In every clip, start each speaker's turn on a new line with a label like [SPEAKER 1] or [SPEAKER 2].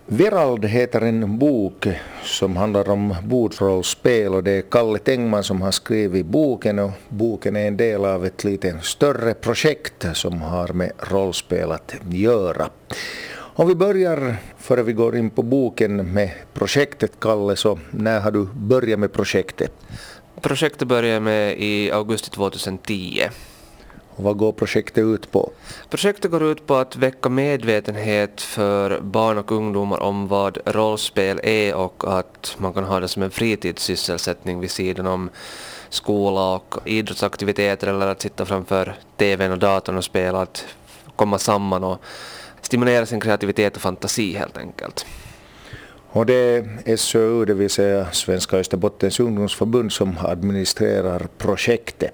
[SPEAKER 1] Verald heter en bok som handlar om bordrollspel och det är Kalle Tengman som har skrivit boken och boken är en del av ett lite större projekt som har med rollspel att göra. Om vi börjar, före vi går in på boken, med projektet, Kalle, så när har du börjat med projektet?
[SPEAKER 2] Projektet började med i augusti 2010.
[SPEAKER 1] Och vad går projektet ut på?
[SPEAKER 2] Projektet går ut på att väcka medvetenhet för barn och ungdomar om vad rollspel är och att man kan ha det som en fritidssysselsättning vid sidan om skola och idrottsaktiviteter eller att sitta framför tvn och datorn och spela, att komma samman och stimulera sin kreativitet och fantasi helt enkelt.
[SPEAKER 1] Och det är SÖU, det vill säga Svenska Österbottens ungdomsförbund, som administrerar projektet.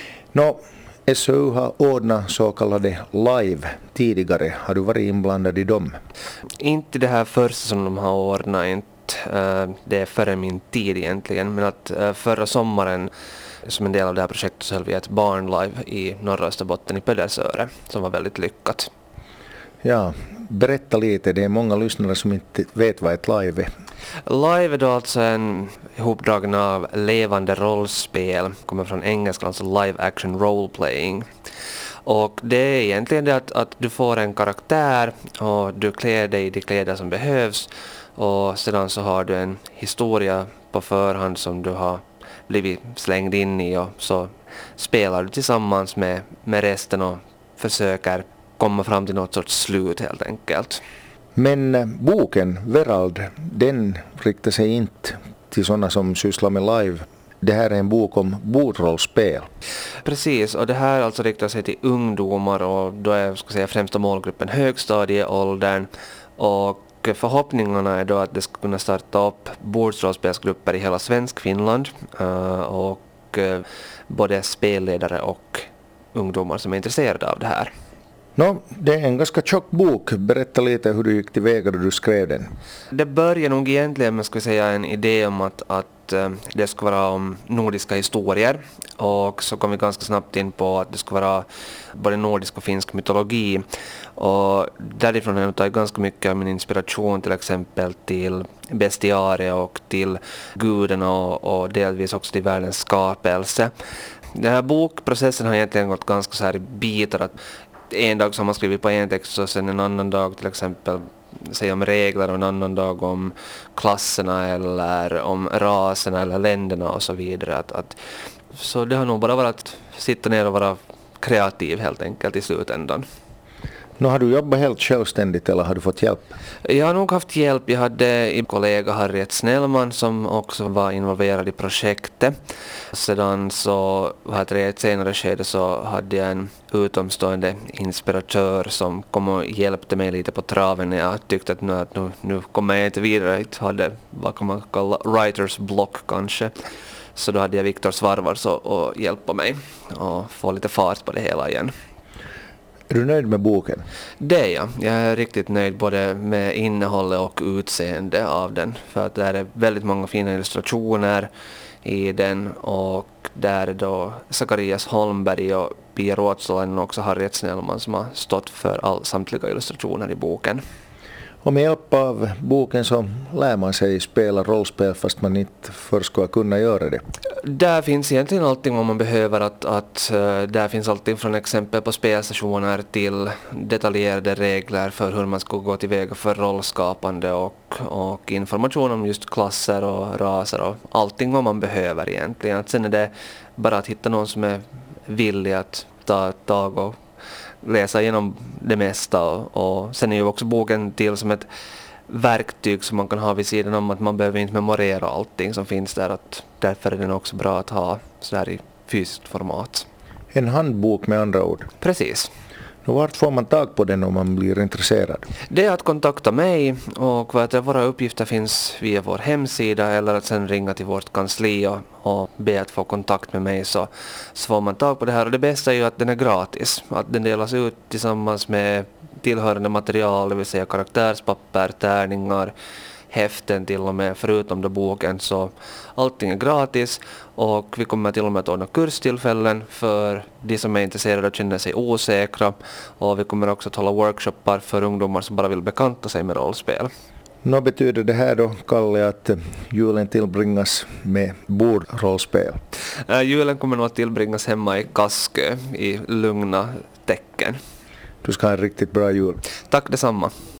[SPEAKER 1] SÖU har ordnat så kallade live tidigare. Har du varit inblandad i dem?
[SPEAKER 2] Inte det här första som de har ordnat, inte det är före min tid egentligen, men att förra sommaren som en del av det här projektet så höll vi ett barnlive i norra Österbotten i Pedersöre som var väldigt lyckat.
[SPEAKER 1] Ja, berätta lite, det är många lyssnare som inte vet vad ett live är.
[SPEAKER 2] Live är då alltså en ihopdragen av levande rollspel, kommer från engelska, alltså live action role playing. Och det är egentligen det att du får en karaktär och du klär dig i de kläder som behövs och sedan så har du en historia på förhand som du har blivit slängd in i och så spelar du tillsammans med resten och försöker komma fram till något sorts slut helt enkelt.
[SPEAKER 1] Men boken, Verald, den riktar sig inte till sådana som sysslar med live. Det här är en bok om bordrollspel.
[SPEAKER 2] Precis, och det här alltså riktar sig till ungdomar och då är främsta målgruppen högstadieåldern. Och förhoppningarna är då att det ska kunna starta upp bordsrollspelsgrupper i hela svensk Finland och både spelledare och ungdomar som är intresserade av det här.
[SPEAKER 1] Det är en ganska tjock bok. Berätta lite hur du gick tillväga då du skrev den.
[SPEAKER 2] Det börjar nog egentligen med en idé om att det ska vara om nordiska historier och så kom vi ganska snabbt in på att det ska vara både nordisk och finsk mytologi och därifrån har jag tagit ganska mycket av min inspiration till exempel till bestiarie och till guden och delvis också till världens skapelse. Den här bokprocessen har egentligen gått ganska så här i bitar, att en dag så har man skrivit på en text och sen en annan dag till exempel säga om regler och en annan dag om klasserna eller om raserna eller länderna och så vidare. Så det har nog bara varit att sitta ner och vara kreativ helt enkelt i slutändan.
[SPEAKER 1] Har du jobbat helt självständigt eller har du fått hjälp?
[SPEAKER 2] Jag har nog haft hjälp. Jag hade en kollega, Harriet Snellman, som också var involverad i projektet. Sedan så i ett senare skede så hade jag en utomstående inspiratör som kom och hjälpte mig lite på traven när jag tyckte att nu kommer jag inte vidare. Jag hade vad kan man kalla writers block kanske. Så då hade jag Viktor Svarvars och hjälpa mig och få lite fart på det hela igen.
[SPEAKER 1] Är du nöjd med boken?
[SPEAKER 2] Det är jag. Jag är riktigt nöjd både med innehållet och utseende av den. För att det är väldigt många fina illustrationer i den och där är då Zacharias Holmberg och Pia Ruotsalainen och också Harriet Snellman som har stått för samtliga illustrationer i boken.
[SPEAKER 1] Och med hjälp av boken så lär man sig spela rollspel fast man inte först ska kunna göra det.
[SPEAKER 2] Där finns egentligen allting vad man behöver. Där finns allting från exempel på spelstationer till detaljerade regler för hur man ska gå tillväga för rollskapande och information om just klasser och raser och allting vad man behöver egentligen. Sen är det bara att hitta någon som är villig att ta ett tag och läsa igenom det mesta och sen är ju också boken till som ett verktyg som man kan ha vid sidan om, att man behöver inte memorera allting som finns där, att därför är den också bra att ha så här i fysiskt format.
[SPEAKER 1] En handbok med andra ord.
[SPEAKER 2] Precis.
[SPEAKER 1] Vart får man tag på den om man blir intresserad? Det
[SPEAKER 2] är att kontakta mig och våra uppgifter finns via vår hemsida eller att sen ringa till vårt kansli och be att få kontakt med mig så får man tag på det här. Och det bästa är ju att den är gratis. Att den delas ut tillsammans med tillhörande material, det vill säga karaktärspapper, tärningar, häften till och med, förutom då boken, så allting är gratis och vi kommer till och med att ordna kurstillfällen för de som är intresserade och känner sig osäkra och vi kommer också att hålla workshoppar för ungdomar som bara vill bekanta sig med rollspel.
[SPEAKER 1] Vad betyder det här då, Kalle, att julen tillbringas med bordrollspel?
[SPEAKER 2] Julen kommer nog att tillbringas hemma i Kaskö i lugna tecken.
[SPEAKER 1] Du ska ha en riktigt bra jul.
[SPEAKER 2] Tack detsamma.